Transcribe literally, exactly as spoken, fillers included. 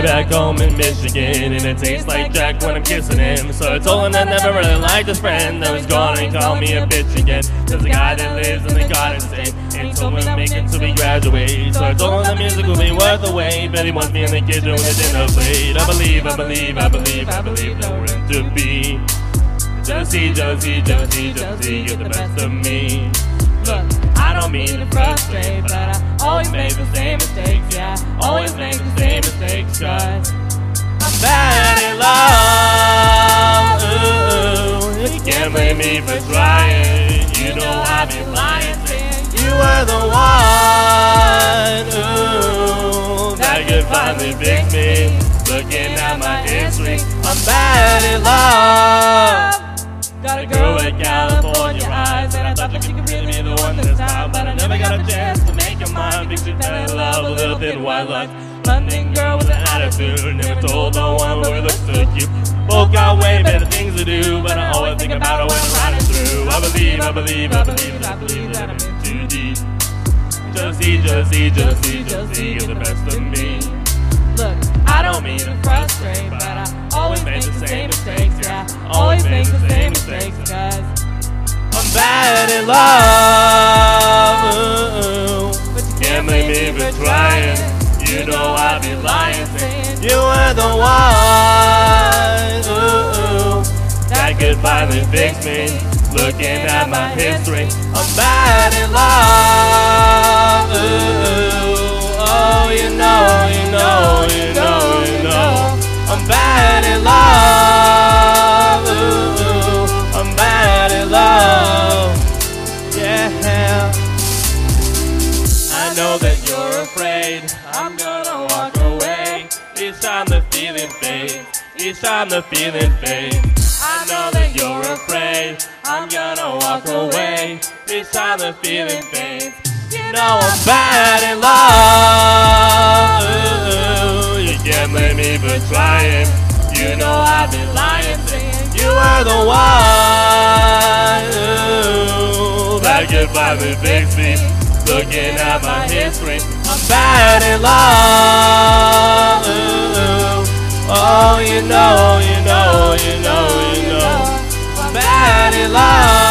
back home in Michigan, and it tastes like Jack when I'm kissing him. So I told him I never really liked his friend that was gone and called me a bitch again. There's a guy that lives in the Garden State, and he told me to make it till we graduate. So I told him the music will be worth the wait, but he wants me in the kitchen with a dinner plate. I believe, I believe, I believe, I believe that we're meant to be. Jealousy, jealousy, jealousy, jealousy, you're the best of me. Look, I don't mean to frustrate, but I always make the same mistakes, yeah. Always make the same mistakes, cause I'm bad at love. Ooh, you can't blame me for trying. You know I've been lying, saying you were the one. Ooh, that could finally fix me. Looking at my history, I'm bad at love. Got a girl with California eyes, and I thought that she could really be the one this time, but I never got a chance to make her mine. Because she fell in love with a little thin white lines. London girl with an attitude, never told no one where looks so cute. Both got way better things to do, but I always think about her when I'm riding through. I believe, I believe, I believe, I believe that I'm in too deep. Jealousy, jealousy, jealousy, jealousy, you're the best of me. Look, I don't mean to frustrate, but I always make the same mistakes, yeah. Always make the same mistakes, cause I'm bad at love. But you can't blame me for trying. You know I'd be lying, saying you were the one. Ooh, that could finally fix me. Looking at my history, I'm bad at love. Ooh, oh, you know, you know, you know, you know, I'm bad at love. Ooh, I'm bad at love. Yeah. I know that you're afraid I'm gonna walk away. Each time the feeling fades, each time the feeling fades. I know that you're afraid I'm gonna walk away. Each time the feeling fades. You know I'm bad at love. Ooh, you can't blame me for trying. You know I've been lying, saying you were the one. Ooh, that could finally fix me. Looking at my history, I'm bad at love. Ooh, oh, you know, you know, you know, you know, I'm bad at love.